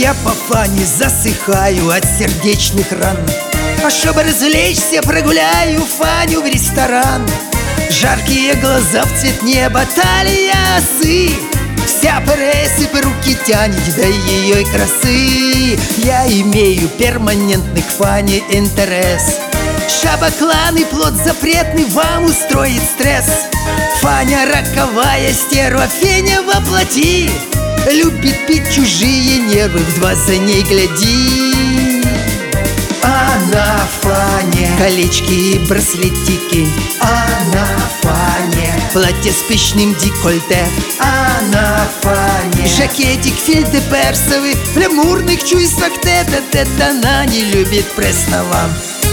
я по фане засыхаю от сердечных ран. А чтобы развлечься, прогуляю Фаню в ресторан. Жаркие глаза в цвет неба, талия осы, вся пресс и по руки тянет до ее красы. Я имею перманентный к Фане интерес. Шабаклан и плод запретный вам устроит стресс. Фаня роковая стерва, Феня воплоти, любит пить чужие нервы, в два за ней гляди. А на Фане колечки и браслетики, а на Фане платье с пышным декольте, а на Фане жакетик фельдеперсовый, в лямурных чувствах тет-а-тет. Она не любит пресного.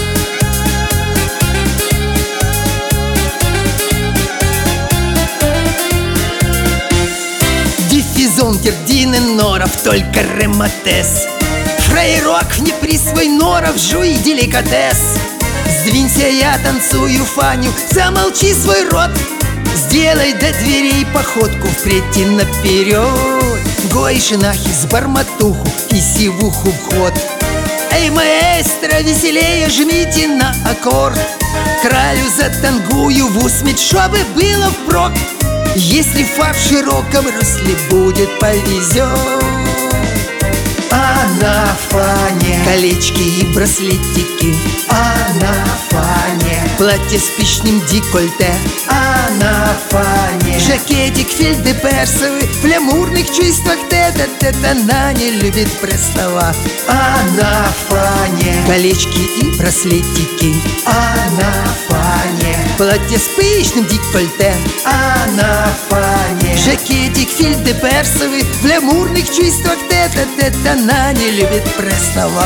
Диффизон, Кердинен, Норов, только рематез. Фрейрок, не присвой Норов, жуй деликатес. Сдвинься, я танцую Фаню, замолчи свой рот. Сделай до дверей походку, впредь и наперед. Гой шинахи с барматуху и сивуху в ход. Эй, маэстро, веселее жмите на аккорд. Кралю затангую в усмерть, чтобы было впрок. Если фа в широком русле будет, повезет. А на Фане колечки и браслетики, а на Фане платье с пышным декольте, а на Фане жакетик фельдеперсовый, в лямурных чувствах тет-а-тет. Она не любит пресного. А на Фане колечки и браслетики, а на Фане платье с пышным декольте, а на Фане жакетик фельдеперсовый, в лямурных чувствах тет-а-тет. Она не любит пресного.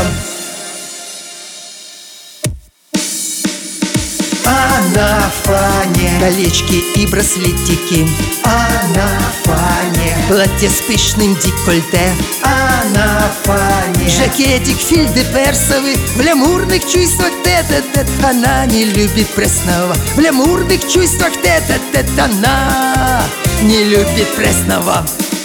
А на Фане колечки и браслетики, а на Фане платье с пышным декольте, а на Фане жакетик фельдеперсовый, в лямурных чувствах тет-а-тет. Она не любит пресного. В лямурных чувствах тет-а-тет. Она не любит пресного.